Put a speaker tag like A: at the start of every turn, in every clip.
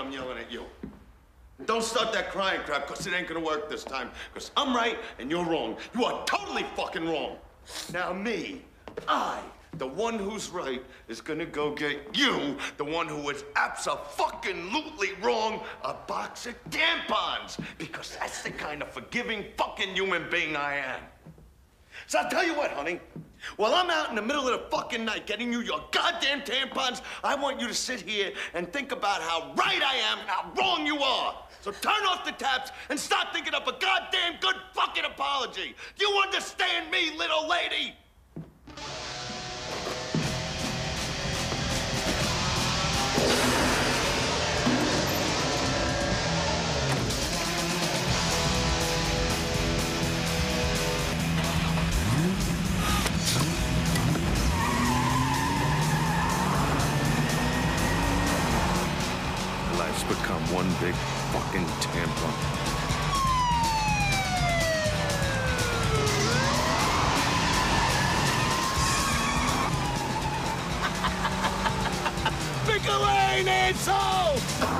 A: I'm yelling at you. Don't start that crying crap, because it ain't gonna work this time. Because I'm right and you're wrong. You are totally fucking wrong. Now the one who's right, is gonna go get you, the one who is abso-fucking-lutely wrong, a box of tampons. Because that's the kind of forgiving fucking human being I am. So I'll tell you what, honey. While I'm out in the middle of the fucking night getting you your goddamn tampons, I want you to sit here and think about how right I am and how wrong you are. So turn off the taps and start thinking up a goddamn good fucking apology. Do you understand me, little lady? Life's become one big fucking tampon. Pickle Lane, asshole!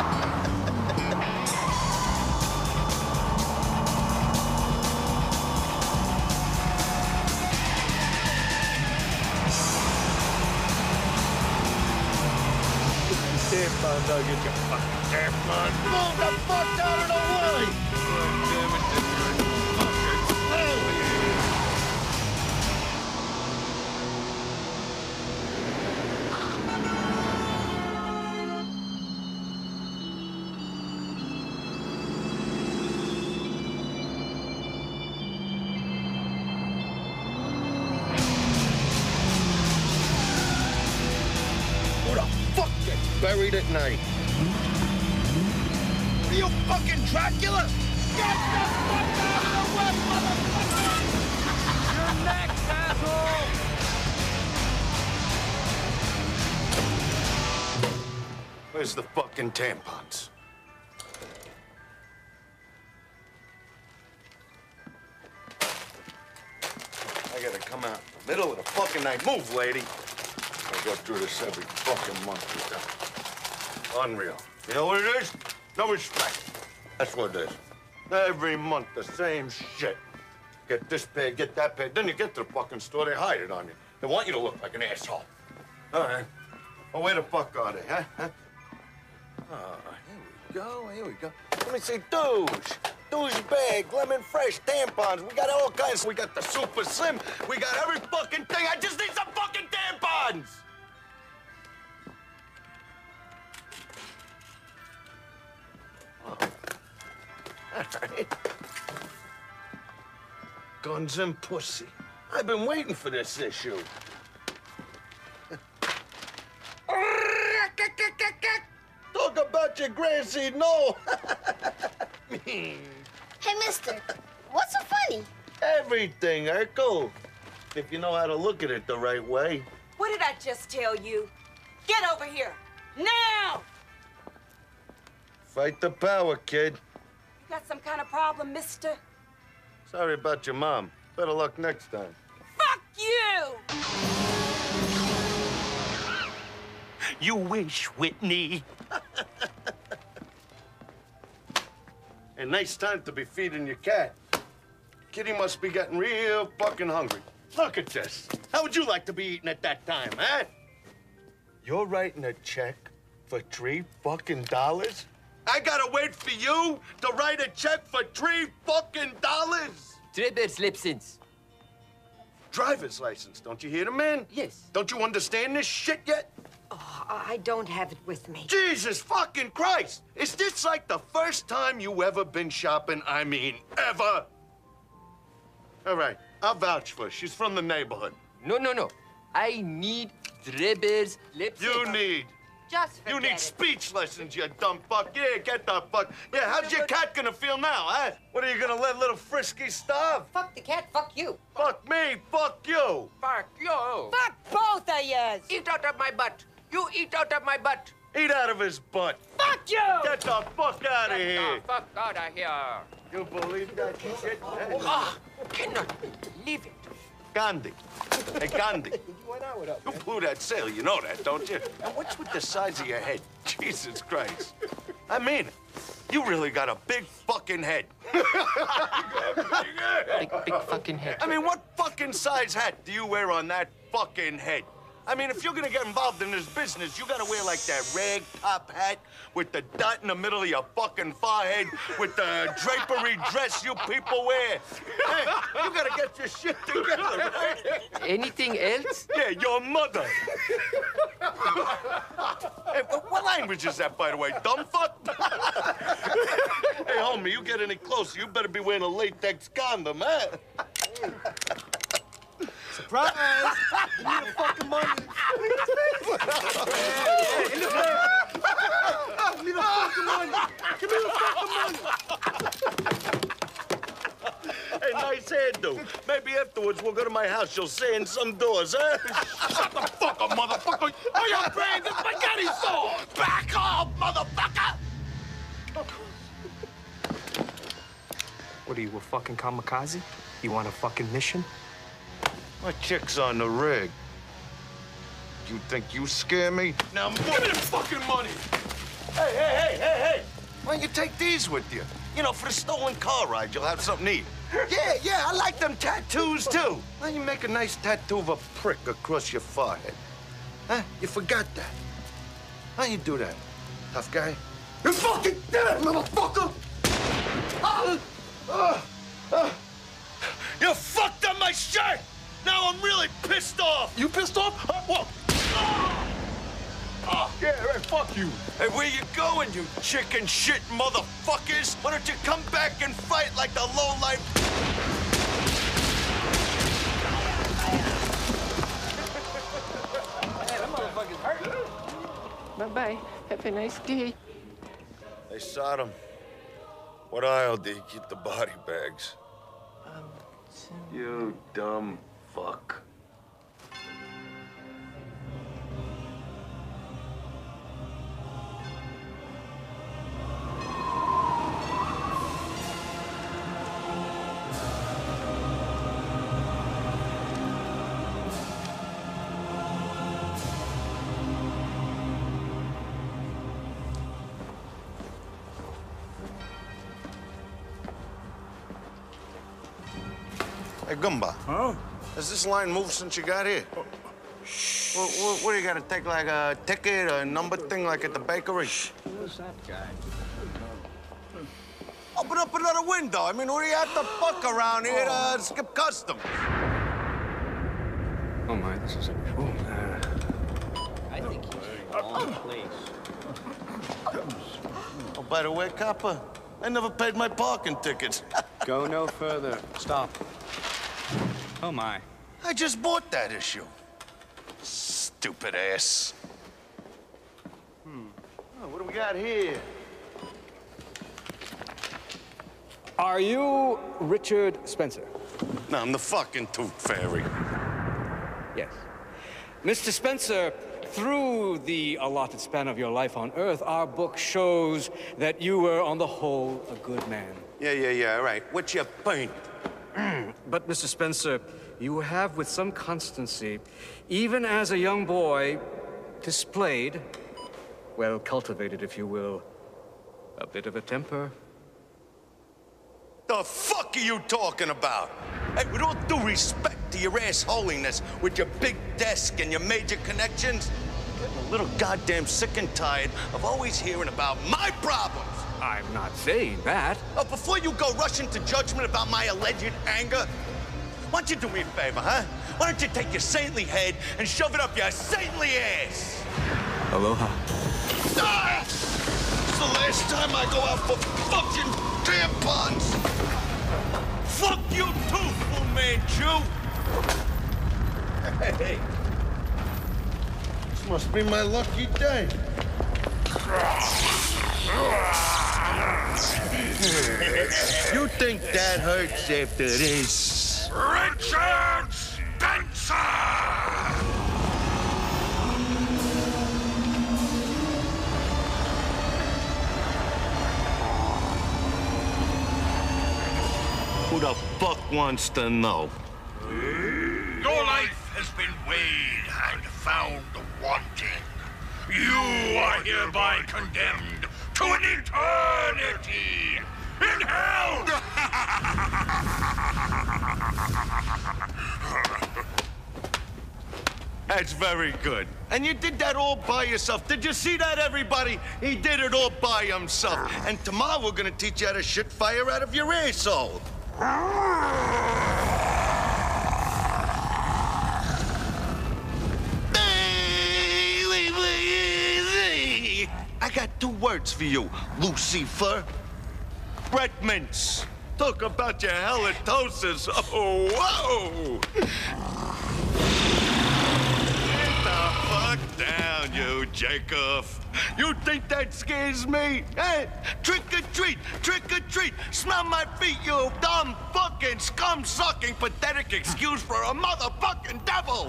A: Tampon, dog, get your fucking tampon. Move the fuck out of the way! God damn it, this Who the fuck gets buried at night? Are you fucking Dracula? Get the fuck out of the way, motherfucker! You're next, asshole! Where's the fucking tampons? I gotta come out in the middle of the fucking night. Move, lady. I go through this every fucking month with them. Unreal. You know what it is? No respect. That's what it is. Every month, the same shit. Get this paid, get that paid. Then you get to the fucking store, they hide it on you. They want you to look like an asshole. All right. Well, where the fuck are they, huh? Oh, here we go. Let me see, douche bag, lemon fresh, tampons. We got all kinds. We got the super slim. We got every fucking thing. I just need some fucking tampons. Oh. All right. Guns and pussy. I've been waiting for this issue. Talk about your grandseed, no.
B: Hey, mister, what's so funny?
A: Everything, Urkel. If you know how to look at it the right way.
C: What did I just tell you? Get over here, now!
A: Fight the power, kid.
C: You got some kind of problem, mister?
A: Sorry about your mom. Better luck next time.
C: Fuck you!
A: You wish, Whitney. A nice time to be feeding your cat. Kitty must be getting real fucking hungry. Look at this. How would you like to be eating at that time, huh? You're writing a check for $3 fucking dollars? I gotta wait for you to write a check for $3 fucking dollars?
D: Driver's license.
A: Driver's license, don't you hear the man?
D: Yes.
A: Don't you understand this shit yet?
C: Oh, I don't have it with me.
A: Jesus fucking Christ! Is this like the first time you ever been shopping? I mean, ever? All right, I'll vouch for her. She's from the neighborhood.
D: No. I need driver's license.
A: You need.
C: Just forget
A: You need
C: it.
A: speech lessons, you dumb fuck. Yeah, get the fuck. Yeah, how's your cat gonna feel now, huh? What, are you gonna let little Frisky starve?
C: Fuck the cat, fuck you.
A: Fuck me, fuck you.
D: Fuck you.
C: Fuck both of yous.
D: Eat out of my butt. You eat out of my butt.
A: Eat out of his butt.
C: Fuck you!
A: Get the fuck out of
D: Get
A: here.
D: the fuck out of here.
A: You believe that shit?
D: Ah, cannot believe it.
A: Gandhi. Hey, Gandhi. You blew that sail, you know that, don't you? And what's with the size of your head? Jesus Christ. I mean it. You really got a big fucking head.
D: Big fucking head.
A: I mean, what fucking size hat do you wear on that fucking head? I mean, if you're gonna get involved in this business, you gotta wear like that rag top hat with the dot in the middle of your fucking forehead with the drapery dress you people wear. Hey, you gotta get your shit together, right?
D: Anything else?
A: Yeah, your mother. Hey, what language is that, by the way? Dumbfuck? Hey, homie, you get any closer, you better be wearing a latex condom, huh?
E: Surprise! Give me the fucking money. Give me the fucking money. Give me the fucking money.
A: Hey, nice hairdo. Maybe afterwards we'll go to my house. You'll sand some doors, huh?
E: Shut the fuck up, motherfucker. All your brains is spaghetti sauce.
A: Back off, motherfucker!
F: What are you, a fucking kamikaze? You want a fucking mission?
A: My chick's on the rig. You think you scare me? Now,
E: Give me the fucking money.
A: Hey! Why don't you take these with you? You know, for the stolen car ride, you'll have something to eat. Yeah, I like them tattoos, too. Why don't you make a nice tattoo of a prick across your forehead? Huh? You forgot that. How you do that, tough guy?
E: You fucking dead, motherfucker.
A: You fucked up my shirt! Now I'm really pissed off!
E: You pissed off? What?
A: Yeah, right, fuck you. Hey, where you going, you chicken shit motherfuckers? Why don't you come back and fight like the lowlife?
D: Bye-bye. Have a nice day.
A: Hey, Sodom, what aisle do you keep the body bags? You dumb fuck. Hey, Gumba.
E: Huh?
A: Has this line moved since you got here? What do you got to take, like a ticket, a number thing, like at the bakery?
E: Who's that guy?
A: Open up another window. I mean, what do you have to fuck around here to skip customs?
F: Oh my, this is a...
G: I think he's in the wrong place.
A: Oh, by the way, copper, I never paid my parking tickets.
F: Go no further. Stop. Oh my.
A: I just bought that issue. Stupid ass. Oh, what do we got here?
F: Are you Richard Spencer?
A: No, I'm the fucking Tooth Fairy.
F: Yes. Mr. Spencer, through the allotted span of your life on Earth, our book shows that you were, on the whole, a good man.
A: Yeah, right. What's your point?
F: But, Mr. Spencer, you have, with some constancy, even as a young boy, displayed, well, cultivated, if you will, a bit of a temper.
A: The fuck are you talking about? Hey, with all due respect to your ass holiness, with your big desk and your major connections, I'm getting a little goddamn sick and tired of always hearing about my problems.
F: I'm not saying that.
A: Oh, before you go rushing to judgment about my alleged anger, why don't you do me a favor, huh? Why don't you take your saintly head and shove it up your saintly ass?
F: Aloha.
A: Ah! It's the last time I go out for fucking tampons. Fuck you too, Fu Manchu. Hey. This must be my lucky day. You think that hurts after this?
E: Richard Spencer!
A: Who the fuck wants to know?
E: Your life has been weighed and found wanting. You are hereby condemned
A: to an eternity in hell! That's very good. And you did that all by yourself. Did you see that, everybody? He did it all by himself. And tomorrow we're gonna teach you how to shit fire out of your asshole. I got 2 words for you, Lucifer. Bread mince. Talk about your halitosis. Oh, whoa! Get the fuck down, you Jacob. You think that scares me? Eh? Trick or treat, trick or treat. Smell my feet, you dumb fucking scum-sucking pathetic excuse for a motherfucking devil.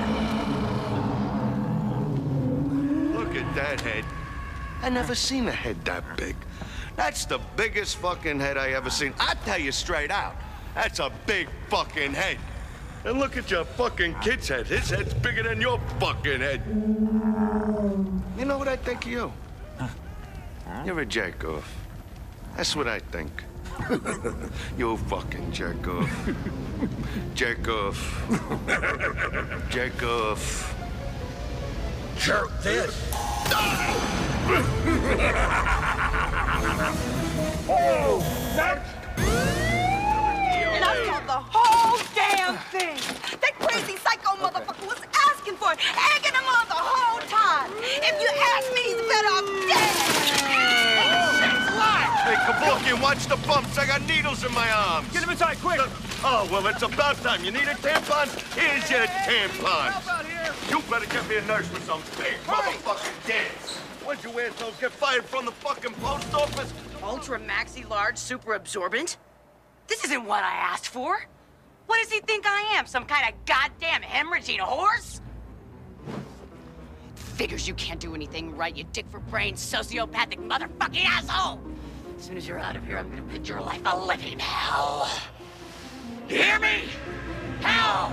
A: Look at that head. I never seen a head that big. That's the biggest fucking head I ever seen. I tell you straight out, that's a big fucking head. And look at your fucking kid's head. His head's bigger than your fucking head. You know what I think of you? You're a jerk-off. That's what I think. You fucking jerk-off. Jerk-off. Jerk-off.
E: Jerk this. Oh, next.
C: And I saw the whole damn thing. That crazy psycho motherfucker was asking for it, egging him on the whole time. If you ask me, he's better off dead.
A: Hey, Kevorkian, watch the bumps. I got needles in my arms.
E: Get him inside, quick.
A: Oh, well, it's about time. You need a tampon? Here's your tampon.
E: Help out here.
A: You better get me a nurse with some big motherfucking dance. When'd you assholes get fired from the fucking post office?
C: Ultra maxi large super absorbent? This isn't what I asked for. What does he think I am? Some kind of goddamn hemorrhaging horse? Figures you can't do anything right, you dick for brains, sociopathic motherfucking asshole! As soon as you're out of here, I'm gonna put your life a living hell. You hear me? Hell!